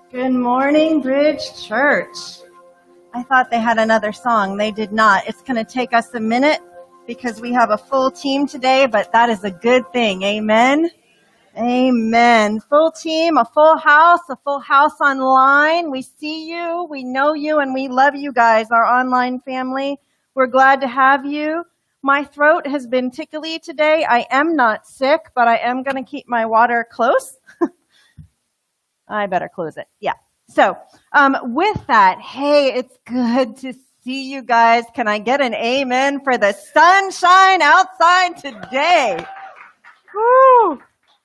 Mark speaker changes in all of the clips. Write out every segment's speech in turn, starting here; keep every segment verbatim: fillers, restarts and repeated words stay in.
Speaker 1: Good morning, Bridge Church. I thought they had another song. They did not. It's going to take us a minute because we have a full team today, but that is a good thing. Amen. Amen. Full team, a full house, a full house online. We see you, we know you, and we love you guys, our online family. We're glad to have you. My throat has been tickly today. I am not sick, but I am going to keep my water close. I better close it. Yeah. So, um, with that, hey, it's good to see you guys. Can I get an amen for the sunshine outside today? Woo!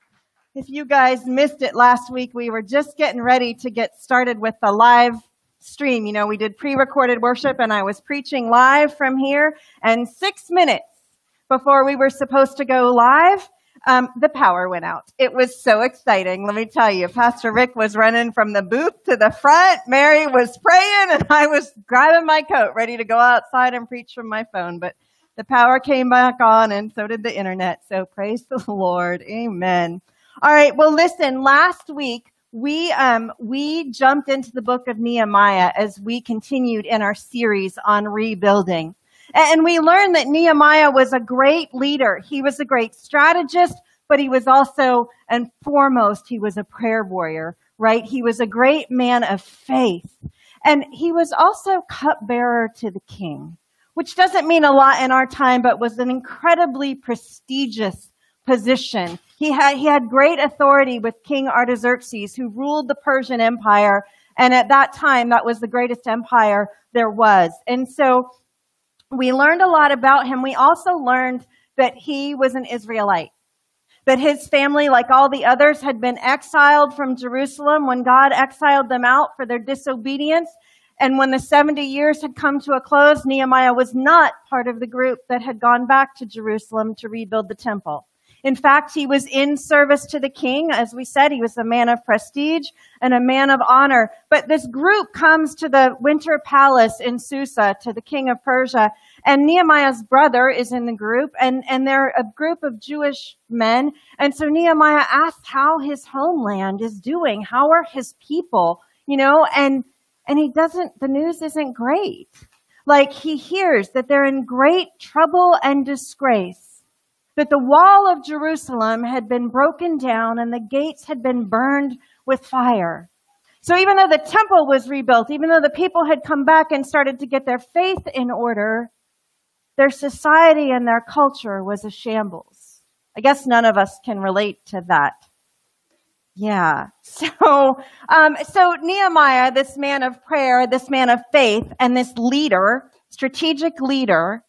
Speaker 1: If you guys missed it last week, we were just getting ready to get started with the live stream. You know, we did pre-recorded worship and I was preaching live from here. And six minutes before we were supposed to go live, Um, the power went out. It was so exciting. Let me tell you, Pastor Rick was running from the booth to the front. Mary was praying and I was grabbing my coat ready to go outside and preach from my phone. But the power came back on and so did the internet. So praise the Lord. Amen. All right. Well, listen, last week we, um, we jumped into the book of Nehemiah as we continued in our series on rebuilding. And we learned that Nehemiah was a great leader. He was a great strategist, but he was also, and foremost, he was a prayer warrior, right? He was a great man of faith. And he was also cupbearer to the king, which doesn't mean a lot in our time, but was an incredibly prestigious position. He had, he had great authority with King Artaxerxes, who ruled the Persian Empire. And at that time, that was the greatest empire there was. And so we learned a lot about him. We also learned that he was an Israelite, that his family, like all the others, had been exiled from Jerusalem when God exiled them out for their disobedience. And when the seventy years had come to a close, Nehemiah was not part of the group that had gone back to Jerusalem to rebuild the temple. In fact, he was in service to the king. As we said, he was a man of prestige and a man of honor. But this group comes to the winter palace in Susa, to the king of Persia. And Nehemiah's brother is in the group, and, and they're a group of Jewish men. And so Nehemiah asks how his homeland is doing. How are his people? You know, and, and he doesn't, the news isn't great. Like, he hears that they're in great trouble and disgrace, that the wall of Jerusalem had been broken down and the gates had been burned with fire. So even though the temple was rebuilt, even though the people had come back and started to get their faith in order, their society and their culture was a shambles. I guess none of us can relate to that. Yeah. So, um, so Nehemiah, this man of prayer, this man of faith, and this leader, strategic leader,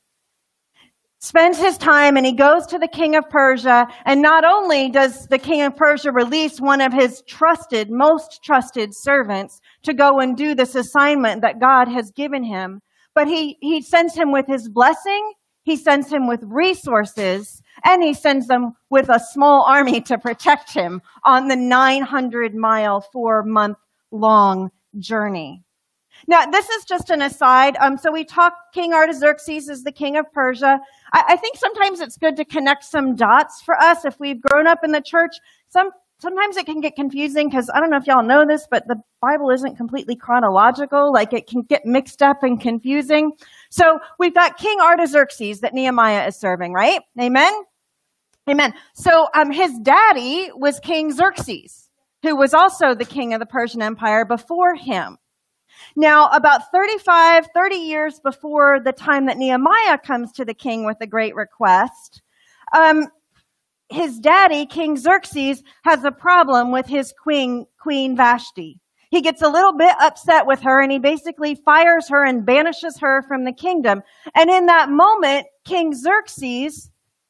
Speaker 1: spends his time and he goes to the king of Persia. And not only does the king of Persia release one of his trusted, most trusted servants to go and do this assignment that God has given him, but he, he sends him with his blessing, he sends him with resources, and he sends them with a small army to protect him on the nine hundred mile, four month long journey. Now, this is just an aside. Um, so we talk, King Artaxerxes is the king of Persia. I, I think sometimes it's good to connect some dots for us. If we've grown up in the church, some sometimes it can get confusing because I don't know if y'all know this, but the Bible isn't completely chronological. Like, it can get mixed up and confusing. So we've got King Artaxerxes that Nehemiah is serving, right? Amen? Amen. So um, his daddy was King Xerxes, who was also the king of the Persian Empire before him. Now, about thirty-five, thirty years before the time that Nehemiah comes to the king with a great request, um, his daddy, King Xerxes, has a problem with his queen, Queen Vashti. He gets a little bit upset with her and he basically fires her and banishes her from the kingdom. And in that moment, King Xerxes,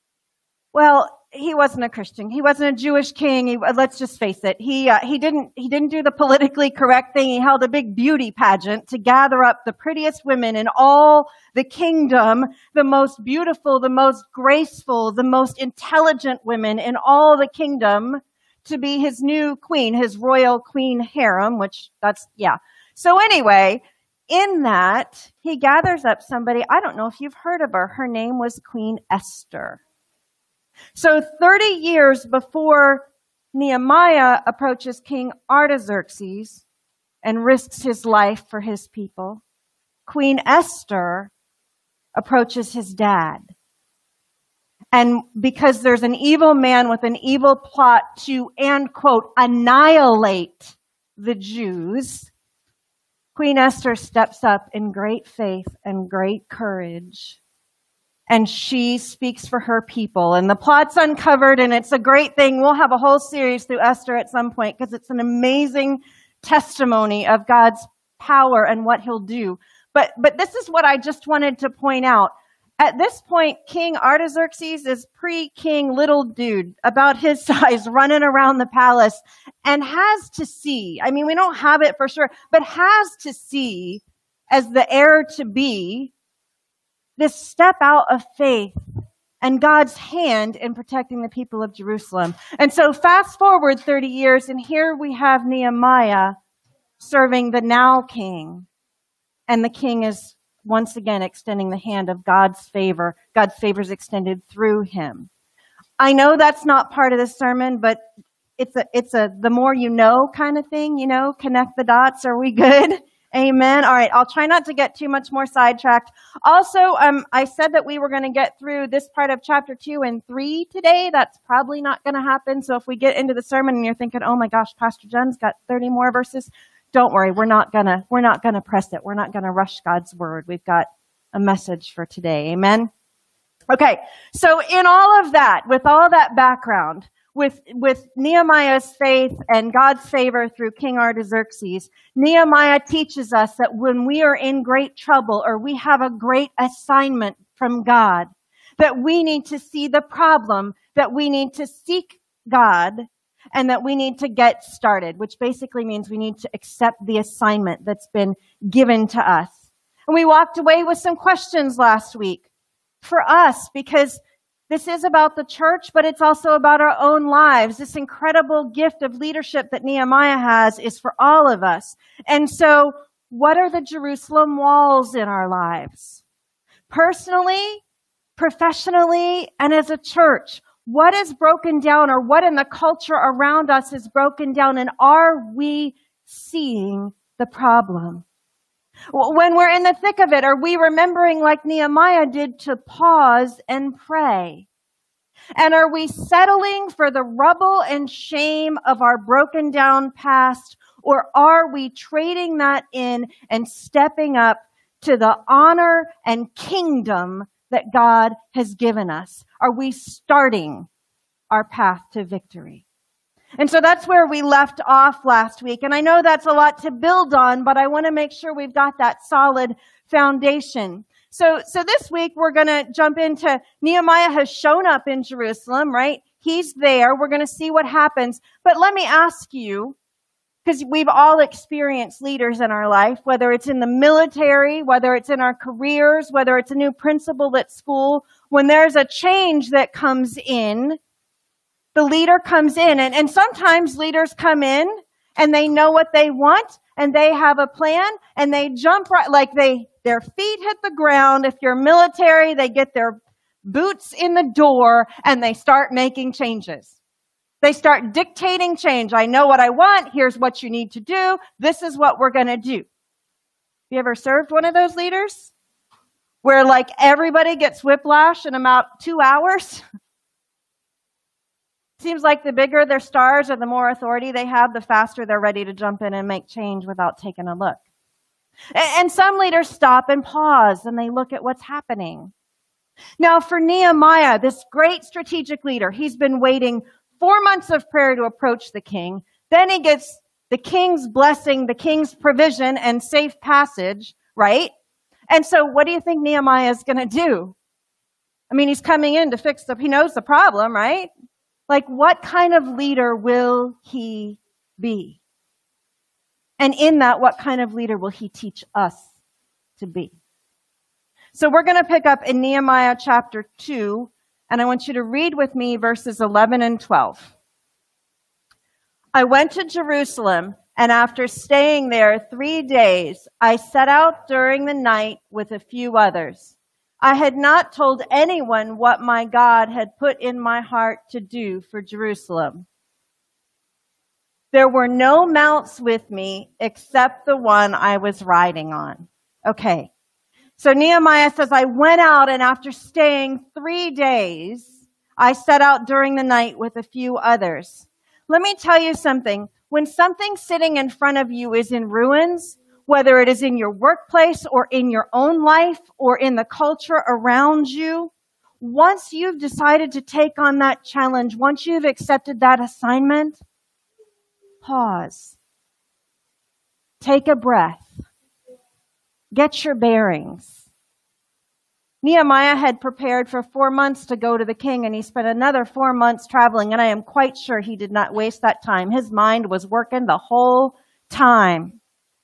Speaker 1: well, he wasn't a Christian. He wasn't a Jewish king. He, let's just face it. He uh, he didn't he didn't do the politically correct thing. He held a big beauty pageant to gather up the prettiest women in all the kingdom, the most beautiful, the most graceful, the most intelligent women in all the kingdom to be his new queen, his royal queen harem, which that's, yeah. So anyway, in that, he gathers up somebody. I don't know if you've heard of her. Her name was Queen Esther. So thirty years before Nehemiah approaches King Artaxerxes, and risks his life for his people. Queen Esther approaches his dad. And because there's an evil man with an evil plot to, and quote, annihilate the Jews, Queen Esther steps up in great faith and great courage. And she speaks for her people. And the plot's uncovered, and it's a great thing. We'll have a whole series through Esther at some point because it's an amazing testimony of God's power and what he'll do. But, but this is what I just wanted to point out. At this point, King Artaxerxes is pre-king little dude, about his size, running around the palace, and has to see, I mean, we don't have it for sure, but has to see, as the heir to be, this step out of faith and God's hand in protecting the people of Jerusalem. And so fast forward thirty years, and here we have Nehemiah serving the now king. And the king is once again extending the hand of God's favor. God's favor is extended through him. I know that's not part of this sermon, but it's a, it's a, the more you know kind of thing, you know, connect the dots. Are we good? Amen. All right. I'll try not to get too much more sidetracked. Also, um, I said that we were going to get through this part of chapter two and three today. That's probably not going to happen. So if we get into the sermon and you're thinking, oh my gosh, Pastor Jen's got thirty more verses, don't worry. We're not gonna, we're not gonna press it. We're not gonna rush God's word. We've got a message for today. Amen. Okay. So in all of that, with all that background, with, with Nehemiah's faith and God's favor through King Artaxerxes, Nehemiah teaches us that when we are in great trouble or we have a great assignment from God, that we need to see the problem, that we need to seek God, and that we need to get started, which basically means we need to accept the assignment that's been given to us. And we walked away with some questions last week for us, because this is about the church, but it's also about our own lives. This incredible gift of leadership that Nehemiah has is for all of us. And so, what are the Jerusalem walls in our lives? Personally, professionally, and as a church, what is broken down, or what in the culture around us is broken down, and are we seeing the problem? When we're in the thick of it, are we remembering, like Nehemiah did, to pause and pray? And are we settling for the rubble and shame of our broken down past, or are we trading that in and stepping up to the honor and kingdom that God has given us? Are we starting our path to victory? And so that's where we left off last week. And I know that's a lot to build on, but I want to make sure we've got that solid foundation. So, so this week we're going to jump into Nehemiah has shown up in Jerusalem, right? He's there. We're going to see what happens. But let me ask you, because we've all experienced leaders in our life, whether it's in the military, whether it's in our careers, whether it's a new principal at school, when there's a change that comes in, the leader comes in, and, and sometimes leaders come in and they know what they want and they have a plan and they jump right, like they, their feet hit the ground. If you're military, they get their boots in the door and they start making changes. They start dictating change. I know what I want. Here's what you need to do. This is what we're going to do. You ever served one of those leaders where like everybody gets whiplash in about two hours? Seems like the bigger their stars or the more authority they have, the faster they're ready to jump in and make change without taking a look. And some leaders stop and pause and they look at what's happening. Now for Nehemiah, this great strategic leader, he's been waiting four months of prayer to approach the king. Then he gets the king's blessing, the king's provision and safe passage, right? And so what do you think Nehemiah is going to do? I mean, he's coming in to fix the, he knows the problem, right? Like, what kind of leader will he be? And in that, what kind of leader will he teach us to be? So we're going to pick up in Nehemiah chapter two, and I want you to read with me verses eleven and twelve. I went to Jerusalem, and after staying there three days, I set out during the night with a few others. I had not told anyone what my God had put in my heart to do for Jerusalem. There were no mounts with me except the one I was riding on. Okay. So Nehemiah says, I went out, and after staying three days, I set out during the night with a few others. Let me tell you something. When something sitting in front of you is in ruins, whether it is in your workplace or in your own life or in the culture around you, once you've decided to take on that challenge, once you've accepted that assignment, pause. Take a breath. Get your bearings. Nehemiah had prepared for four months to go to the king, and he spent another four months traveling, and I am quite sure he did not waste that time. His mind was working the whole time.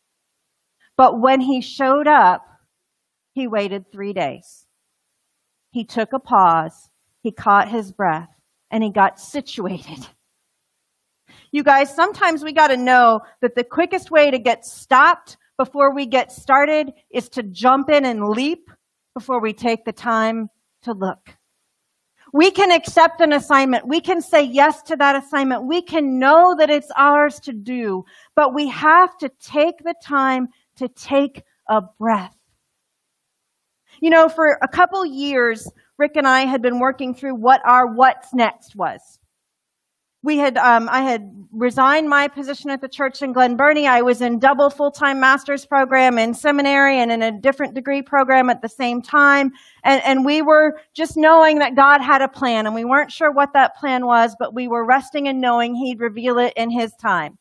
Speaker 1: But when he showed up, he waited three days. He took a pause, he caught his breath, and he got situated. You guys, sometimes we got to know that the quickest way to get stopped before we get started is to jump in and leap before we take the time to look. We can accept an assignment. We can say yes to that assignment. We can know that it's ours to do, but we have to take the time to take a breath. You know, for a couple years, Rick and I had been working through what our what's next was. We had, um, I had resigned my position at the church in Glen Burnie. I was in double full-time master's program in seminary and in a different degree program at the same time. And, and we were just knowing that God had a plan, and we weren't sure what that plan was, but we were resting and knowing He'd reveal it in His time.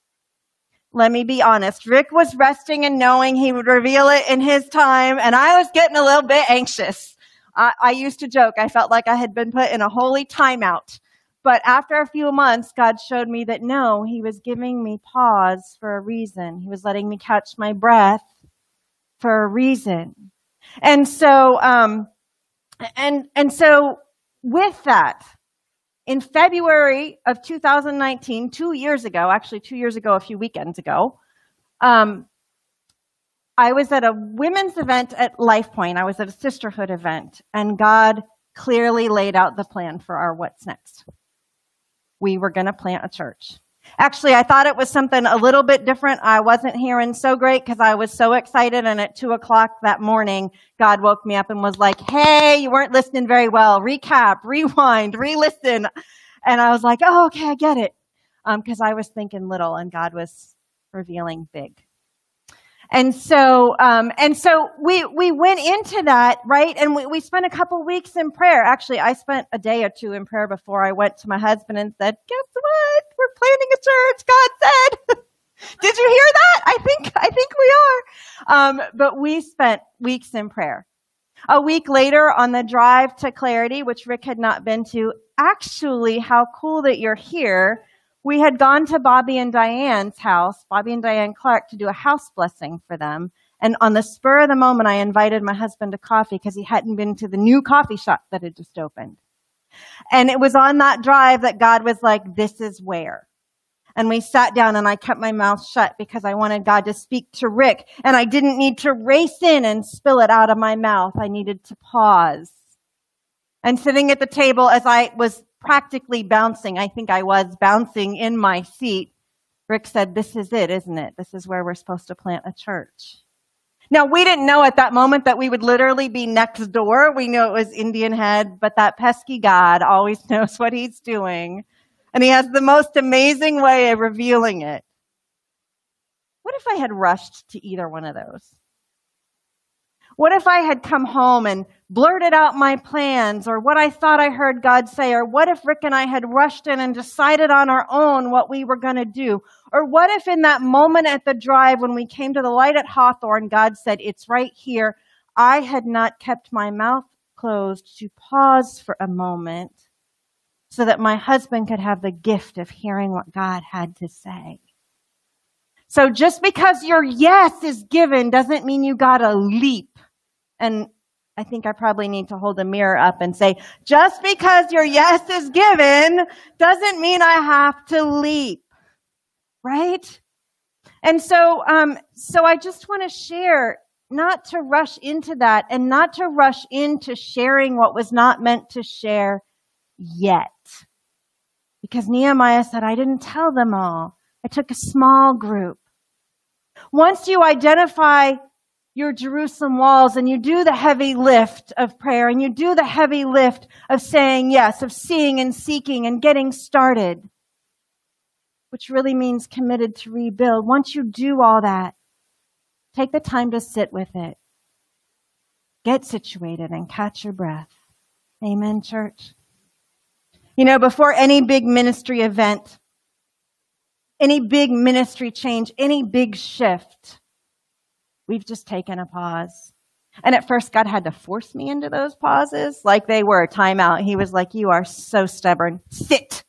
Speaker 1: Let me be honest. Rick was resting and knowing He would reveal it in His time, and I was getting a little bit anxious. I, I used to joke. I felt like I had been put in a holy timeout. But after a few months, God showed me that no, He was giving me pause for a reason. He was letting me catch my breath for a reason. And so, um, and, and so with that, in February of two thousand nineteen, two years ago, actually two years ago, a few weekends ago, um, I was at a women's event at LifePoint. I was at a sisterhood event, and God clearly laid out the plan for our what's next. We were going to plant a church. Actually, I thought it was something a little bit different. I wasn't hearing so great because I was so excited. And at two o'clock that morning, God woke me up and was like, hey, you weren't listening very well. Recap, rewind, re-listen. And I was like, oh, okay, I get it. Um, because I was thinking little and God was revealing big. And so, um, and so we, we went into that, right? And we, we spent a couple weeks in prayer. Actually, I spent a day or two in prayer before I went to my husband and said, guess what? We're planting a church. God said, did you hear that? I think, I think we are. Um, but we spent weeks in prayer. A week later on the drive to Clarity, which Rick had not been to, actually, how cool that you're here. We had gone to Bobby and Diane's house, Bobby and Diane Clark, to do a house blessing for them. And on the spur of the moment, I invited my husband to coffee because he hadn't been to the new coffee shop that had just opened. And it was on that drive that God was like, this is where. And we sat down and I kept my mouth shut because I wanted God to speak to Rick. And I didn't need to race in and spill it out of my mouth. I needed to pause. And sitting at the table as I was practically bouncing, I think I was bouncing in my seat, Rick said, this is it, isn't it? This is where we're supposed to plant a church. Now, we didn't know at that moment that we would literally be next door. We knew it was Indian Head, but that pesky God always knows what He's doing. And He has the most amazing way of revealing it. What if I had rushed to either one of those? What if I had come home and blurted out my plans or what I thought I heard God say? Or what if Rick and I had rushed in and decided on our own what we were going to do? Or what if in that moment at the drive when we came to the light at Hawthorne, God said, it's right here. I had not kept my mouth closed to pause for a moment so that my husband could have the gift of hearing what God had to say. So just because your yes is given doesn't mean you got to leap. And I think I probably need to hold a mirror up and say, just because your yes is given doesn't mean I have to leap, right? And so, um, so I just want to share, not to rush into that and not to rush into sharing what was not meant to share yet. Because Nehemiah said, I didn't tell them all. I took a small group. Once you identify your Jerusalem walls and you do the heavy lift of prayer and you do the heavy lift of saying yes, of seeing and seeking and getting started, which really means committed to rebuild. Once you do all that, take the time to sit with it. Get situated and catch your breath. Amen, church. You know, before any big ministry event, any big ministry change, any big shift, we've just taken a pause. And at first, God had to force me into those pauses like they were a timeout. He was like, you are so stubborn. Sit.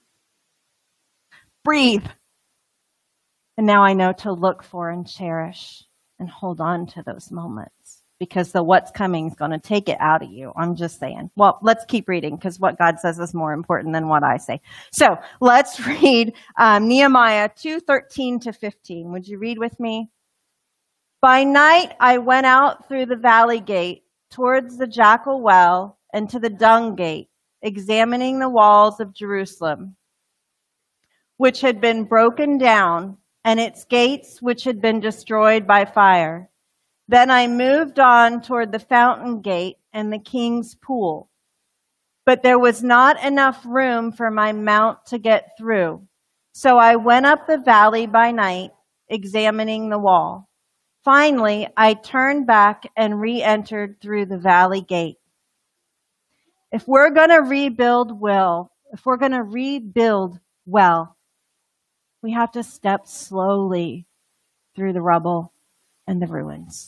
Speaker 1: Breathe. And now I know to look for and cherish and hold on to those moments because the what's coming is going to take it out of you. I'm just saying. Well, let's keep reading because what God says is more important than what I say. So let's read um, Nehemiah two thirteen to fifteen. Would you read with me? By night, I went out through the valley gate towards the Jackal Well and to the Dung Gate, examining the walls of Jerusalem, which had been broken down, and its gates, which had been destroyed by fire. Then I moved on toward the Fountain Gate and the King's Pool. But there was not enough room for my mount to get through. So I went up the valley by night, examining the wall. Finally, I turned back and re-entered through the valley gate. If we're going to rebuild well, if we're going to rebuild well, we have to step slowly through the rubble and the ruins.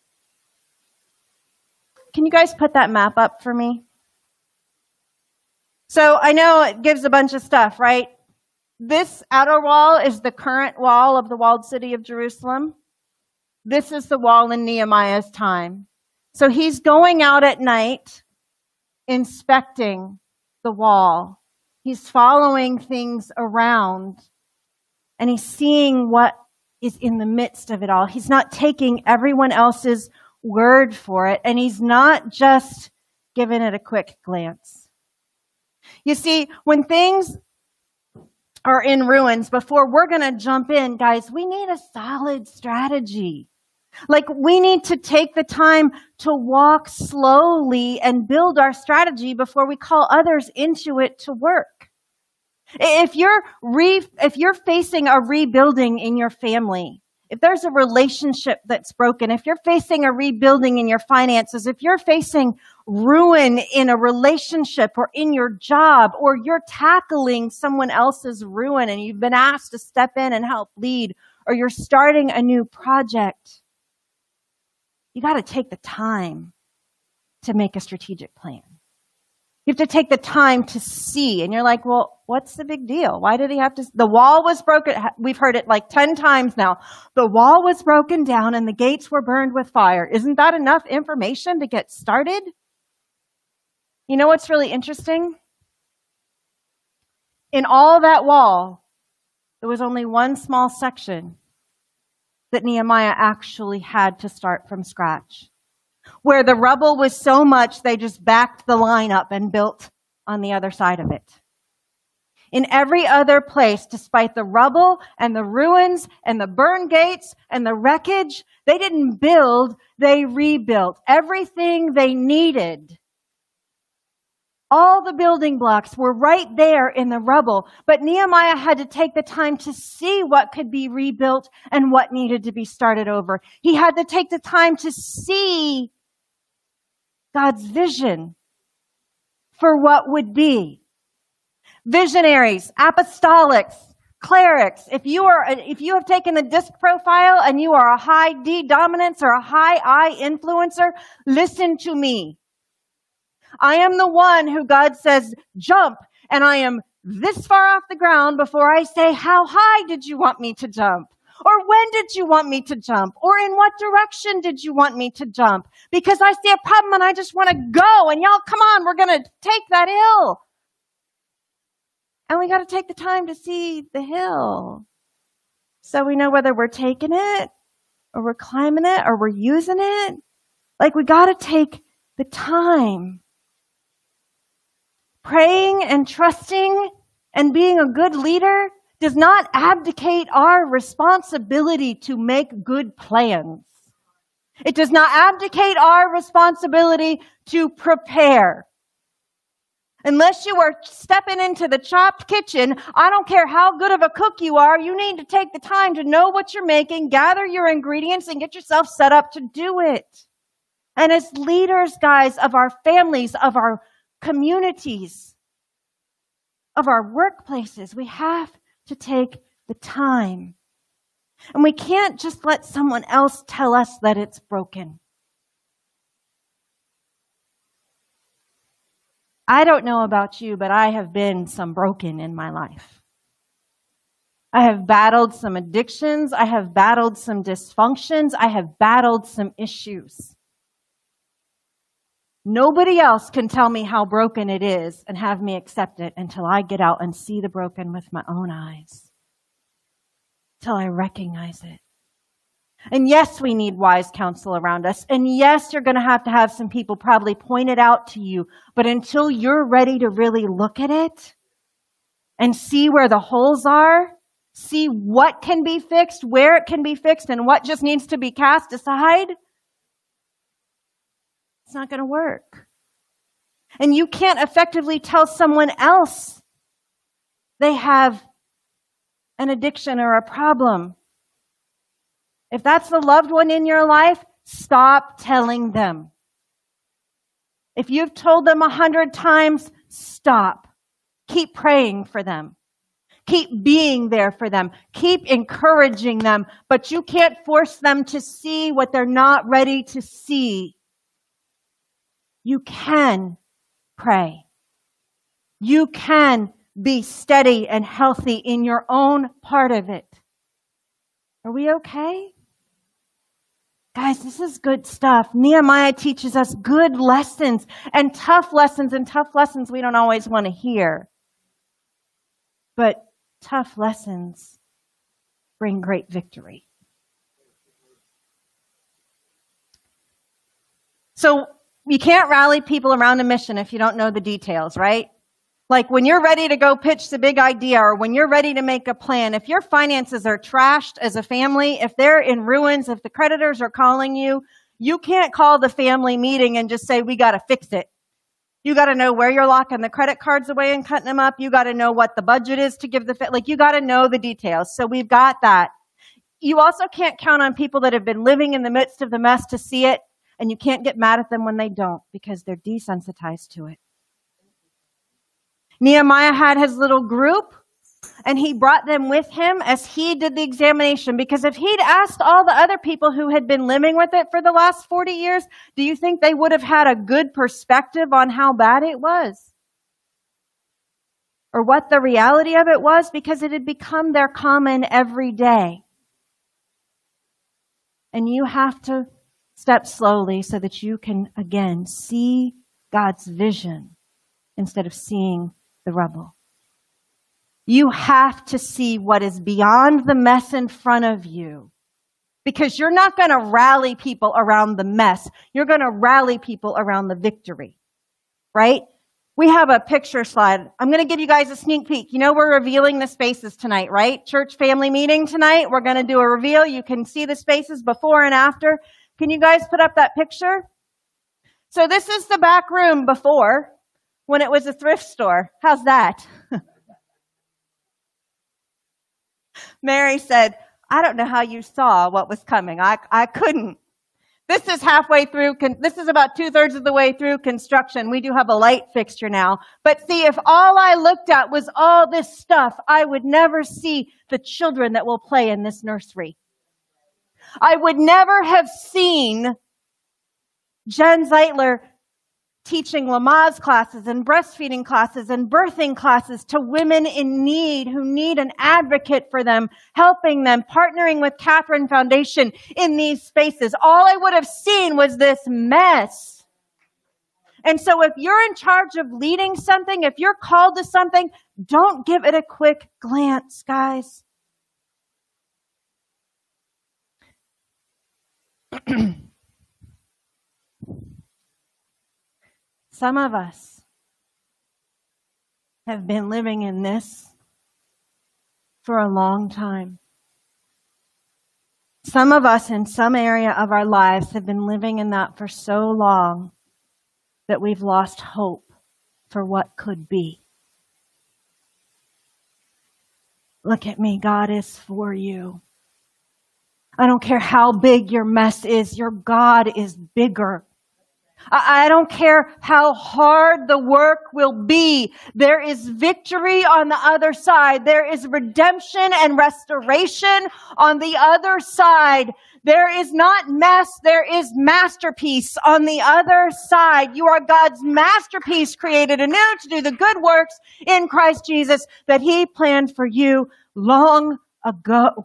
Speaker 1: Can you guys put that map up for me? So I know it gives a bunch of stuff, right? This outer wall is the current wall of the walled city of Jerusalem. This is the wall in Nehemiah's time. So he's going out at night, inspecting the wall. He's following things around, and he's seeing what is in the midst of it all. He's not taking everyone else's word for it, and he's not just giving it a quick glance. You see, when things are in ruins, before we're going to jump in, guys, we need a solid strategy. Like, we need to take the time to walk slowly and build our strategy before we call others into it to work. If you're re, if you're facing a rebuilding in your family, if there's a relationship that's broken, if you're facing a rebuilding in your finances, if you're facing ruin in a relationship or in your job, or you're tackling someone else's ruin and you've been asked to step in and help lead, or you're starting a new project, you got to take the time to make a strategic plan. You have to take the time to see. And you're like, well, what's the big deal? Why did he have to? The wall was broken. We've heard it like ten times now. The wall was broken down and the gates were burned with fire. Isn't that enough information to get started? You know what's really interesting? In all that wall, there was only one small section that Nehemiah actually had to start from scratch, where the rubble was so much they just backed the line up and built on the other side of it. In every other place, despite the rubble and the ruins and the burned gates and the wreckage, they didn't build, they rebuilt. Everything they needed, all the building blocks were right there in the rubble. But Nehemiah had to take the time to see what could be rebuilt and what needed to be started over. He had to take the time to see God's vision for what would be. Visionaries, apostolics, clerics, if you are, if you have taken the DISC profile and you are a high D dominance or a high I influencer, listen to me. I am the one who God says, jump, and I am this far off the ground before I say, how high did you want me to jump? Or when did you want me to jump? Or in what direction did you want me to jump? Because I see a problem and I just want to go. And y'all, come on, we're going to take that hill. And we got to take the time to see the hill, so we know whether we're taking it or we're climbing it or we're using it. Like, we got to take the time. Praying and trusting and being a good leader does not abdicate our responsibility to make good plans. It does not abdicate our responsibility to prepare. Unless you are stepping into the chopped kitchen, I don't care how good of a cook you are, you need to take the time to know what you're making, gather your ingredients, and get yourself set up to do it. And as leaders, guys, of our families, of our communities, of our workplaces, we have to take the time. And we can't just let someone else tell us that it's broken. I don't know about you, but I have been some broken in my life. I have battled some addictions. I have battled some dysfunctions. I have battled some issues. Nobody else can tell me how broken it is and have me accept it until I get out and see the broken with my own eyes. Till I recognize it. And yes, we need wise counsel around us. And yes, you're going to have to have some people probably point it out to you. But until you're ready to really look at it and see where the holes are, see what can be fixed, where it can be fixed, and what just needs to be cast aside, it's not going to work. And you can't effectively tell someone else they have an addiction or a problem. If that's the loved one in your life, stop telling them. If you've told them a hundred times, stop. Keep praying for them. Keep being there for them. Keep encouraging them. But you can't force them to see what they're not ready to see. You can pray. You can be steady and healthy in your own part of it. Are we okay? Guys, this is good stuff. Nehemiah teaches us good lessons and tough lessons, and tough lessons we don't always want to hear. But tough lessons bring great victory. So you can't rally people around a mission if you don't know the details, right? Like when you're ready to go pitch the big idea, or when you're ready to make a plan, if your finances are trashed as a family, if they're in ruins, if the creditors are calling you, you can't call the family meeting and just say, we got to fix it. You got to know where you're locking the credit cards away and cutting them up. You got to know what the budget is to give the, like you got to know the details. So we've got that. You also can't count on people that have been living in the midst of the mess to see it, and you can't get mad at them when they don't because they're desensitized to it. Nehemiah had his little group, and he brought them with him as he did the examination. Because if he'd asked all the other people who had been living with it for the last forty years, do you think they would have had a good perspective on how bad it was? Or what the reality of it was? Because it had become their common everyday. And you have to step slowly so that you can, again, see God's vision instead of seeing the rubble. You have to see what is beyond the mess in front of you, because you're not going to rally people around the mess. You're going to rally people around the victory, right? We have a picture slide. I'm going to give you guys a sneak peek. You know, we're revealing the spaces tonight, right? Church family meeting tonight. We're going to do a reveal. You can see the spaces before and after. Can you guys put up that picture? So this is the back room before, when it was a thrift store. How's that? Mary said, I don't know how you saw what was coming. I, I couldn't. This is halfway through. Con- this is about two-thirds of the way through construction. We do have a light fixture now. But see, if all I looked at was all this stuff, I would never see the children that will play in this nursery. I would never have seen Jen Zeitler teaching Lamaze classes and breastfeeding classes and birthing classes to women in need who need an advocate for them, helping them, partnering with Catherine Foundation in these spaces. All I would have seen was this mess. And so if you're in charge of leading something, if you're called to something, don't give it a quick glance, guys. Some of us have been living in this for a long time. Some of us in some area of our lives have been living in that for so long that we've lost hope for what could be. Look at me. God is for you. I don't care how big your mess is. Your God is bigger. I don't care how hard the work will be. There is victory on the other side. There is redemption and restoration on the other side. There is not mess. There is masterpiece on the other side. You are God's masterpiece, created anew to do the good works in Christ Jesus that He planned for you long ago.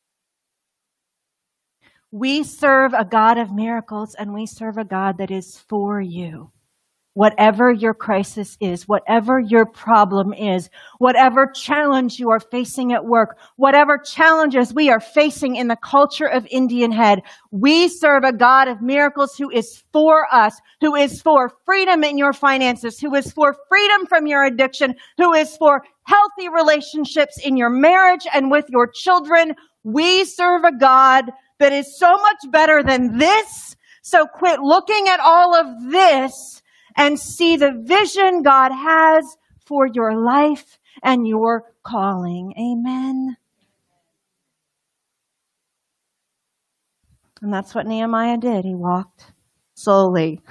Speaker 1: We serve a God of miracles, and we serve a God that is for you. Whatever your crisis is, whatever your problem is, whatever challenge you are facing at work, whatever challenges we are facing in the culture of Indian Head, we serve a God of miracles who is for us, who is for freedom in your finances, who is for freedom from your addiction, who is for healthy relationships in your marriage and with your children. We serve a God that is so much better than this. So quit looking at all of this and see the vision God has for your life and your calling. Amen. And that's what Nehemiah did. He walked slowly.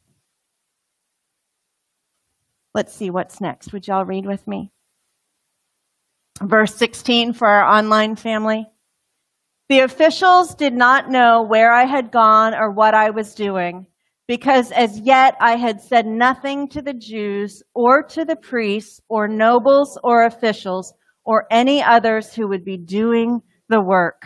Speaker 1: Let's see what's next. Would y'all read with me? Verse sixteen for our online family. The officials did not know where I had gone or what I was doing, because as yet I had said nothing to the Jews or to the priests or nobles or officials or any others who would be doing the work.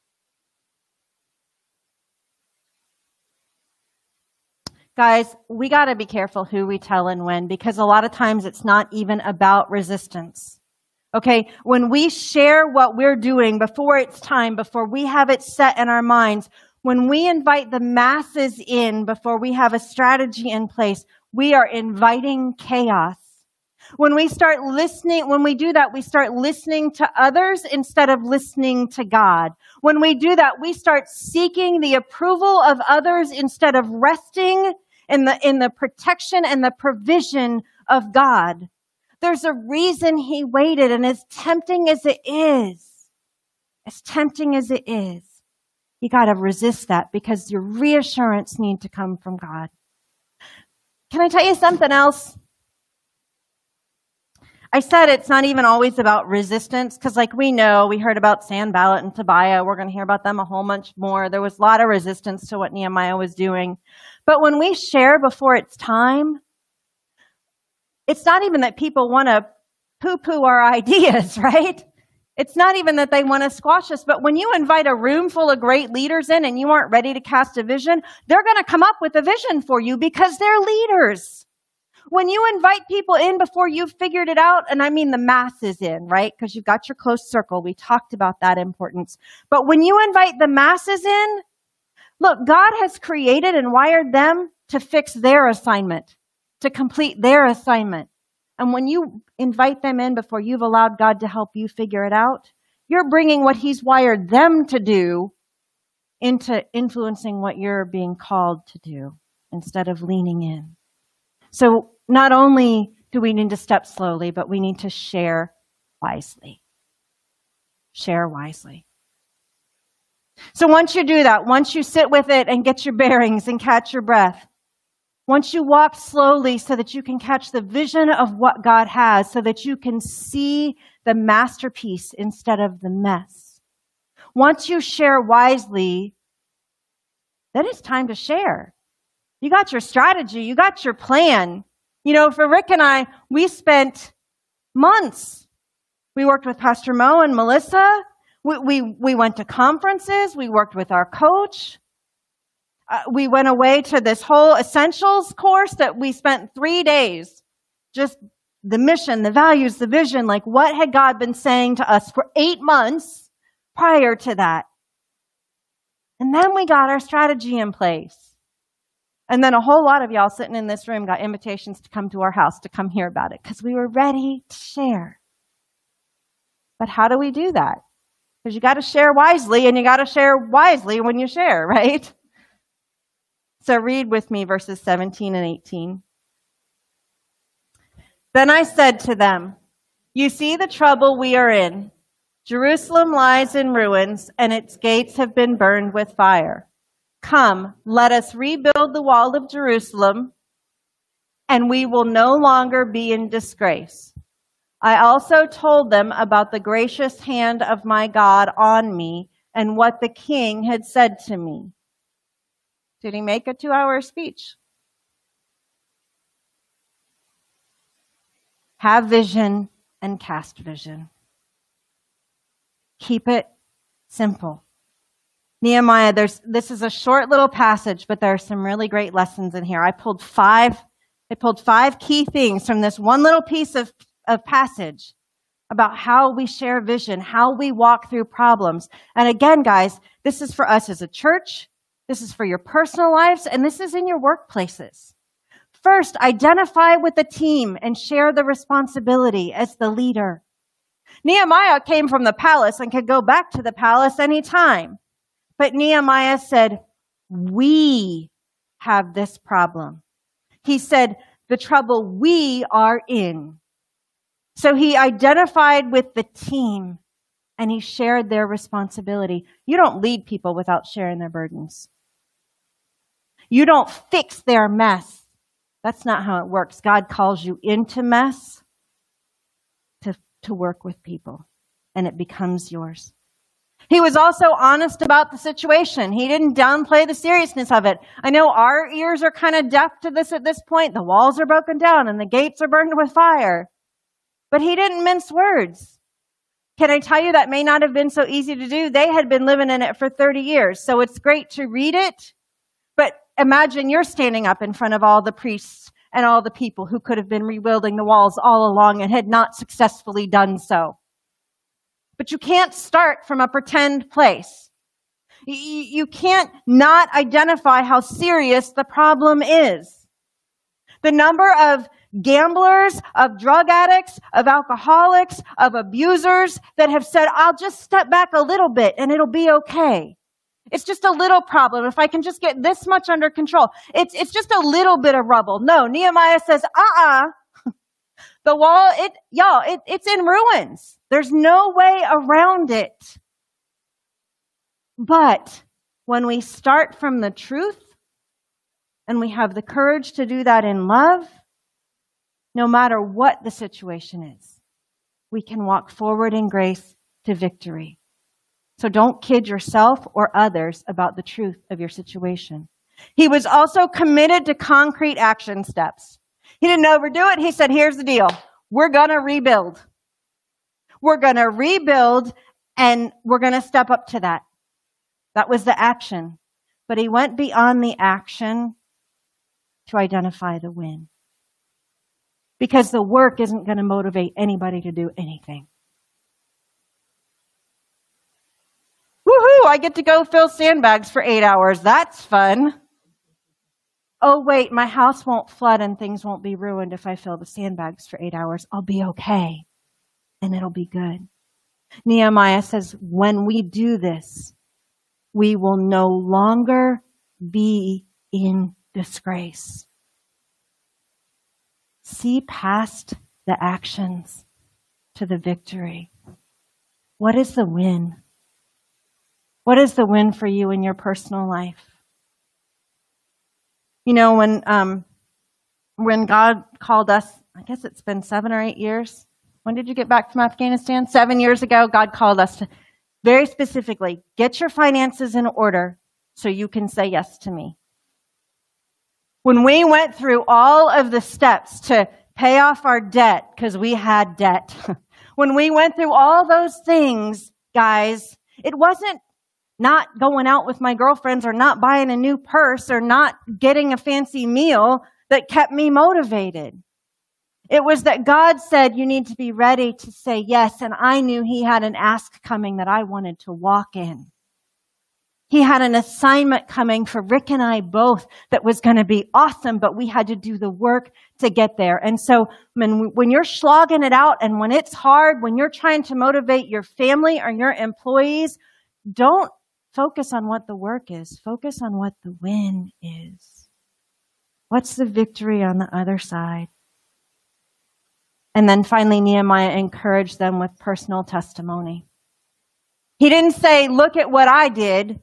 Speaker 1: Guys, we got to be careful who we tell and when, because a lot of times it's not even about resistance. Okay, when we share what we're doing before it's time, before we have it set in our minds, when we invite the masses in before we have a strategy in place, we are inviting chaos. When we start listening, when we do that, we start listening to others instead of listening to God. When we do that, we start seeking the approval of others instead of resting in the, in the protection and the provision of God. There's a reason He waited, and as tempting as it is, as tempting as it is, you got to resist that because your reassurance needs to come from God. Can I tell you something else? I said it's not even always about resistance, because like we know, we heard about Sanballat and Tobiah. We're going to hear about them a whole bunch more. There was a lot of resistance to what Nehemiah was doing. But when we share before it's time, it's not even that people want to poo-poo our ideas, right? It's not even that they want to squash us. But when you invite a room full of great leaders in and you aren't ready to cast a vision, they're going to come up with a vision for you because they're leaders. When you invite people in before you've figured it out, and I mean the masses in, right? Because you've got your close circle. We talked about that importance. But when you invite the masses in, look, God has created and wired them to fix their assignment, to complete their assignment. And when you invite them in before you've allowed God to help you figure it out, you're bringing what He's wired them to do into influencing what you're being called to do instead of leaning in. So not only do we need to step slowly, but we need to share wisely. Share wisely. So once you do that, once you sit with it and get your bearings and catch your breath, once you walk slowly so that you can catch the vision of what God has, so that you can see the masterpiece instead of the mess. Once you share wisely, then it's time to share. You got your strategy. You got your plan. You know, for Rick and I, we spent months. We worked with Pastor Mo and Melissa. We, we, we went to conferences. We worked with our coach. Uh, we went away to this whole essentials course that we spent three days. Just the mission, the values, the vision, like what had God been saying to us for eight months prior to that. And then we got our strategy in place. And then a whole lot of y'all sitting in this room got invitations to come to our house to come hear about it because we were ready to share. But how do we do that? Because you got to share wisely, and you got to share wisely when you share, right? So read with me verses seventeen and eighteen. Then I said to them, you see the trouble we are in. Jerusalem lies in ruins, and its gates have been burned with fire. Come, let us rebuild the wall of Jerusalem, and we will no longer be in disgrace. I also told them about the gracious hand of my God on me and what the king had said to me. Did he make a two-hour speech? Have vision and cast vision. Keep it simple. Nehemiah, there's this is a short little passage, but there are some really great lessons in here. I pulled five, I pulled five key things from this one little piece of, of passage about how we share vision, how we walk through problems. And again, guys, this is for us as a church, this is for your personal lives, and this is in your workplaces. First, identify with the team and share the responsibility as the leader. Nehemiah came from the palace and could go back to the palace anytime. But Nehemiah said, we have this problem. He said, the trouble we are in. So he identified with the team and he shared their responsibility. You don't lead people without sharing their burdens. You don't fix their mess. That's not how it works. God calls you into mess to, to work with people, and it becomes yours. He was also honest about the situation. He didn't downplay the seriousness of it. I know our ears are kind of deaf to this at this point. The walls are broken down and the gates are burned with fire. But he didn't mince words. Can I tell you that may not have been so easy to do? They had been living in it for thirty years. So it's great to read it. But imagine you're standing up in front of all the priests and all the people who could have been rebuilding the walls all along and had not successfully done so. But you can't start from a pretend place. You can't not identify how serious the problem is. The number of gamblers, of drug addicts, of alcoholics, of abusers that have said, I'll just step back a little bit and it'll be okay. It's just a little problem. If I can just get this much under control. It's, it's just a little bit of rubble. No, Nehemiah says, uh-uh. The wall, it, y'all, it, it's in ruins. There's no way around it. But when we start from the truth and we have the courage to do that in love, no matter what the situation is, we can walk forward in grace to victory. So don't kid yourself or others about the truth of your situation. He was also committed to concrete action steps. He didn't overdo it. He said, here's the deal. We're going to rebuild. We're going to rebuild, and we're going to step up to that. That was the action. But he went beyond the action to identify the win. Because the work isn't going to motivate anybody to do anything. Woohoo! I get to go fill sandbags for eight hours. That's fun. Oh, wait, my house won't flood and things won't be ruined if I fill the sandbags for eight hours. I'll be okay. And it'll be good. Nehemiah says, when we do this, we will no longer be in disgrace. See past the actions to the victory. What is the win? What is the win for you in your personal life? You know, when um, when God called us, I guess it's been seven or eight years. When did you get back from Afghanistan? Seven years ago, God called us to very specifically, get your finances in order so you can say yes to me. When we went through all of the steps to pay off our debt, because we had debt, when we went through all those things, guys, it wasn't not going out with my girlfriends or not buying a new purse or not getting a fancy meal that kept me motivated. It was that God said you need to be ready to say yes, and I knew he had an ask coming that I wanted to walk in. He had an assignment coming for Rick and I both that was going to be awesome, but we had to do the work to get there. And so when, when you're slogging it out and when it's hard, when you're trying to motivate your family or your employees, don't focus on what the work is. Focus on what the win is. What's the victory on the other side? And then finally, Nehemiah encouraged them with personal testimony. He didn't say, look at what I did.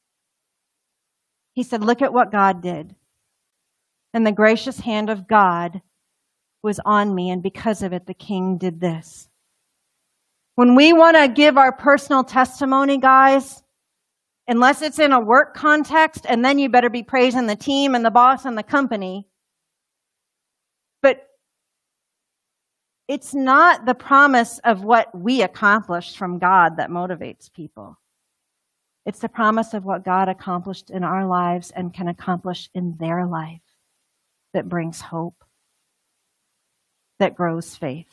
Speaker 1: He said, look at what God did. And the gracious hand of God was on me, and because of it, the king did this. When we want to give our personal testimony, guys, unless it's in a work context, and then you better be praising the team and the boss and the company. But it's not the promise of what we accomplished from God that motivates people. It's the promise of what God accomplished in our lives and can accomplish in their life that brings hope, that grows faith.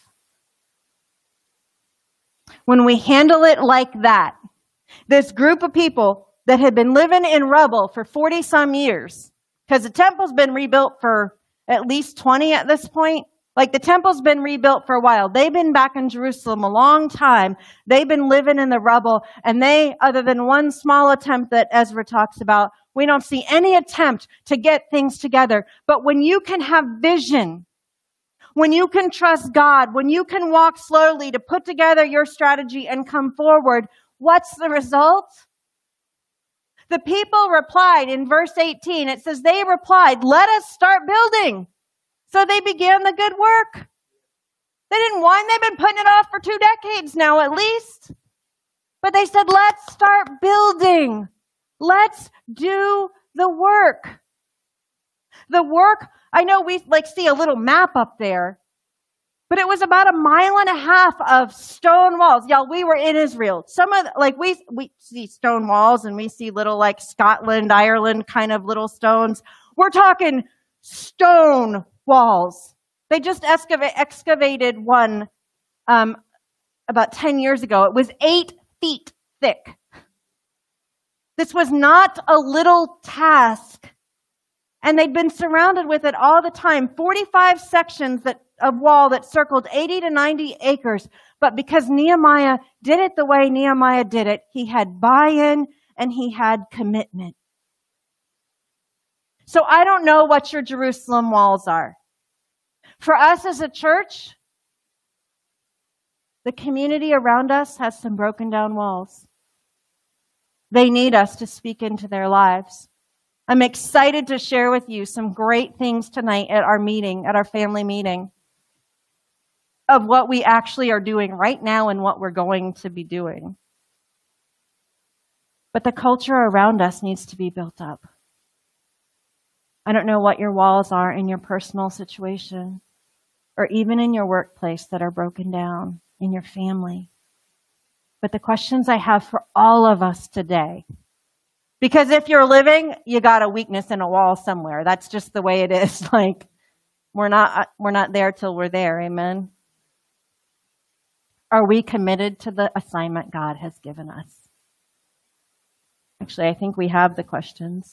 Speaker 1: When we handle it like that, this group of people that had been living in rubble for forty some years, because the temple's been rebuilt for at least twenty at this point. Like the temple's been rebuilt for a while. They've been back in Jerusalem a long time. They've been living in the rubble. And they, other than one small attempt that Ezra talks about, we don't see any attempt to get things together. But when you can have vision, when you can trust God, when you can walk slowly to put together your strategy and come forward, what's the result? The people replied in verse eighteen. It says, they replied, let us start building. So they began the good work. They didn't whine. They've been putting it off for two decades now at least. But they said, let's start building. Let's do the work. The work, I know we like see a little map up there, but it was about a mile and a half of stone walls. Y'all, we were in Israel. Some of, the, like we, we see stone walls and we see little like Scotland, Ireland kind of little stones. We're talking stone walls. They just excava- excavated one um, about ten years ago. It was eight feet thick. This was not a little task. And they'd been surrounded with it all the time. forty-five sections that, of wall that circled eighty to ninety acres. But because Nehemiah did it the way Nehemiah did it, he had buy-in and he had commitment. So I don't know what your Jerusalem walls are. For us as a church, the community around us has some broken down walls. They need us to speak into their lives. I'm excited to share with you some great things tonight at our meeting, at our family meeting, of what we actually are doing right now and what we're going to be doing. But the culture around us needs to be built up. I don't know what your walls are in your personal situation or even in your workplace that are broken down, in your family. But the questions I have for all of us today, because if you're living, you got a weakness in a wall somewhere. That's just the way it is. Like, we're not, we're not there till we're there. Amen. Are we committed to the assignment God has given us? Actually, I think we have the questions.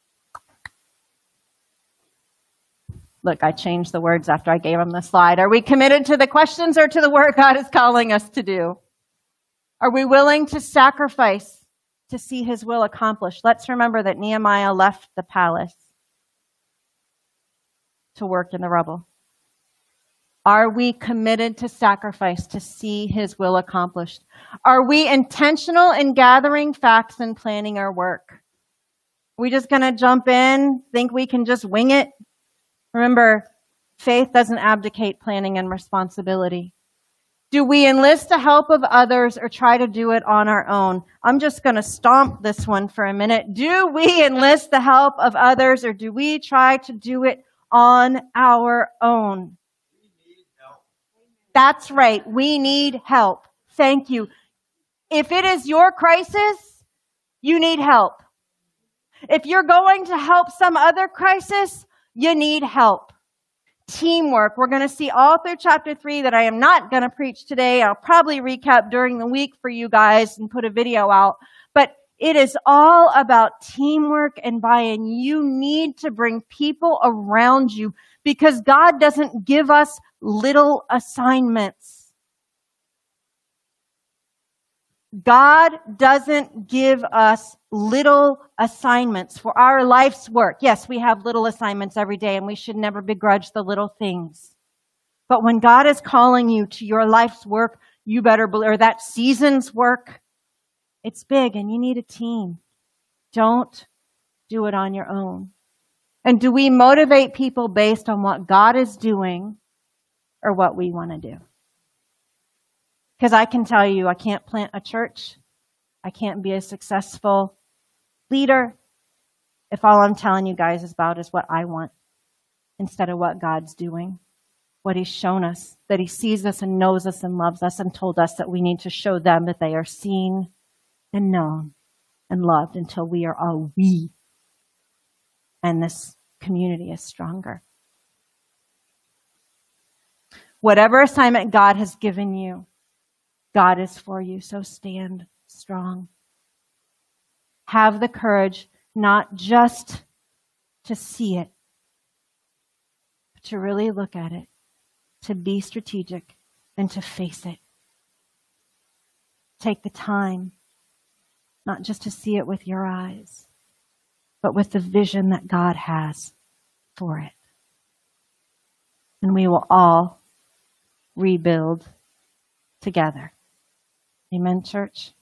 Speaker 1: Look, I changed the words after I gave him the slide. Are we committed to the questions or to the work God is calling us to do? Are we willing to sacrifice to see his will accomplished? Let's remember that Nehemiah left the palace to work in the rubble. Are we committed to sacrifice to see his will accomplished? Are we intentional in gathering facts and planning our work? Are we just going to jump in, think we can just wing it? Remember, faith doesn't abdicate planning and responsibility. Do we enlist the help of others or try to do it on our own? I'm just going to stomp this one for a minute. Do we enlist the help of others or do we try to do it on our own?
Speaker 2: We need help.
Speaker 1: That's right. We need help. Thank you. If it is your crisis, you need help. If you're going to help some other crisis, you need help. Teamwork. We're going to see all through chapter three that I am not going to preach today. I'll probably recap during the week for you guys and put a video out. But It is all about teamwork and buy-in. You need to bring people around you because God doesn't give us little assignments. God doesn't give us little assignments for our life's work. Yes, we have little assignments every day, and we should never begrudge the little things. But when God is calling you to your life's work, you better believe, or that season's work, it's big and you need a team. Don't do it on your own. And do we motivate people based on what God is doing or what we want to do? Because I can tell you, I can't plant a church. I can't be a successful leader if all I'm telling you guys is about is what I want instead of what God's doing, what He's shown us, that He sees us and knows us and loves us and told us that we need to show them that they are seen and known and loved until we are all we. And this community is stronger. Whatever assignment God has given you, God is for you, so stand strong. Have the courage not just to see it, but to really look at it, to be strategic, and to face it. Take the time, not just to see it with your eyes, but with the vision that God has for it. And we will all rebuild together. Amen, church?